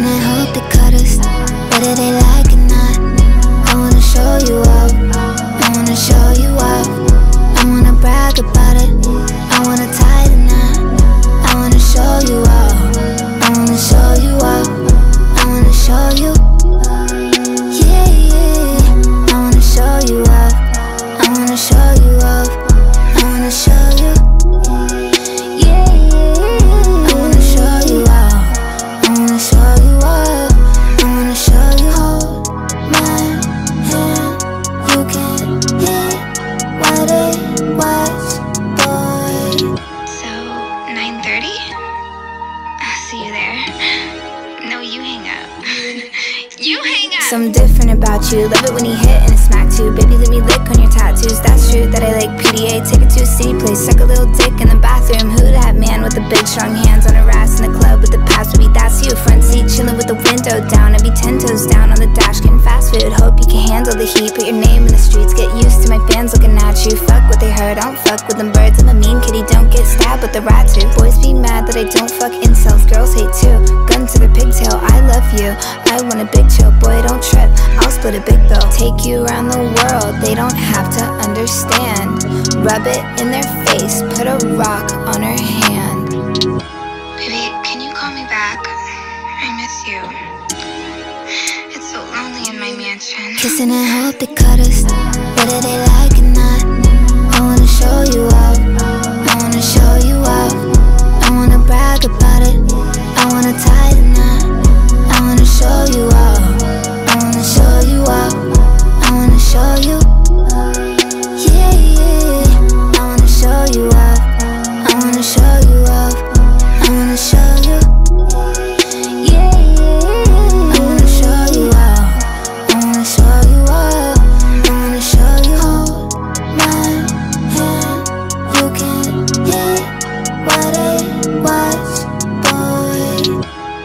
and hope they cut us, whether they like it or not. I wanna show you up, I wanna show you up. I wanna brag about it, I wanna tie the knot. I wanna show you up, I wanna show you up. I wanna show you, yeah, yeah. I wanna show you up, I wanna show you up. I wanna show you, yeah, yeah. I wanna show you up, I wanna show you up. I wanna show you, hold my hand. You can hit what it was, boy. So, 9:30? I'll see you there. No, you hang up. You hang up! Something different about you, love it when you hit and it smack too. Baby, let me lick on your tattoos, that's true that I like PDA. Take it to a city place, suck a little dick in the bathroom. Who that man with the big strong hands on her ass in the club with the pass? Baby, that's you, front seat chillin' with the window down. I be 10 toes down on the dash getting fast food. Hope you can handle the heat, put your name in the streets. Get used to my fans looking at you. Fuck what they heard, I don't fuck with them birds. I'm a mean kitty, don't get stabbed with the rat too. Boys be mad that I don't fuck incels, girls hate too. Gun to the pigtail, I love you. I want a big chill, boy don't trip, I'll split a big bill. Take you around the world, they don't have to understand. Rub it in their face, put a rock on her hand. Baby, can you call me back? I miss you. It's so lonely in my mansion. Kissing and hope they cut us, whether they like it or not. I wanna show you up, I wanna show you up. I wanna brag about it, I wanna tie the knot. I wanna show you up, I wanna show you up. I wanna show you, yeah, yeah. I wanna show you up, I wanna show you up. I wanna show you, yeah, yeah. I wanna show you up, I wanna show you up. I wanna show you, hold my hand. You can hit what it was, boy.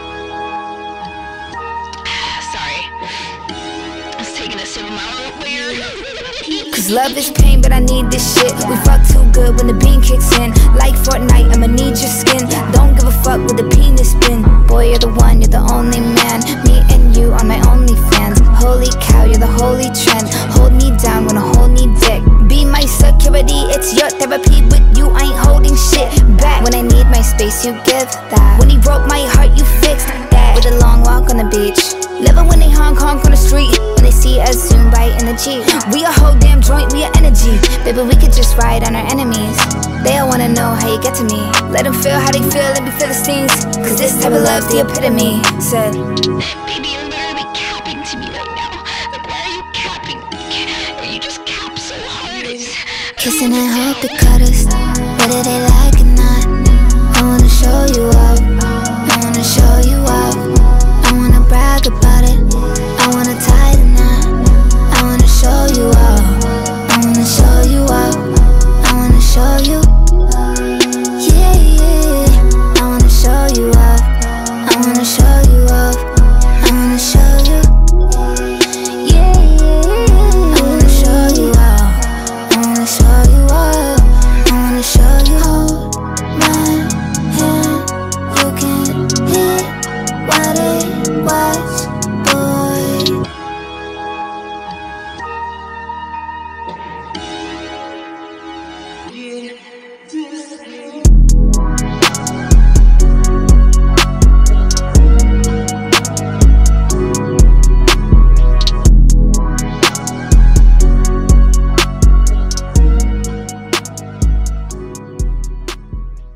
Sorry. I was taking a sip of my own beer. Cause love is pain, but I need this shit. We fuck too good when the bean kicks in. Like Fortnite, I'ma need your skin. Don't give a fuck with the penis spin. Boy, you're the one, you're the only man. Me and you are my only fans. Holy cow, you're the holy trend. Hold me down when I hold me dick. Be my security, it's your therapy. With you, I ain't holding shit back. When I need my space, you give that. When he broke my heart, you fixed that. With a long walk on the beach, living when they honk on the street. When they see us zoom by in the Jeep. We a whole damn joint, we a energy. Baby, we could just ride on our enemies. They all wanna know how you get to me. Let them feel how they feel, let me feel the stings. Cause this type of love's the epitome. Said, Baby, you're literally capping to me right now. Like, why are you capping? You just cap so hard. kissing and hope they cut us, whether they like it or not. I wanna show you up,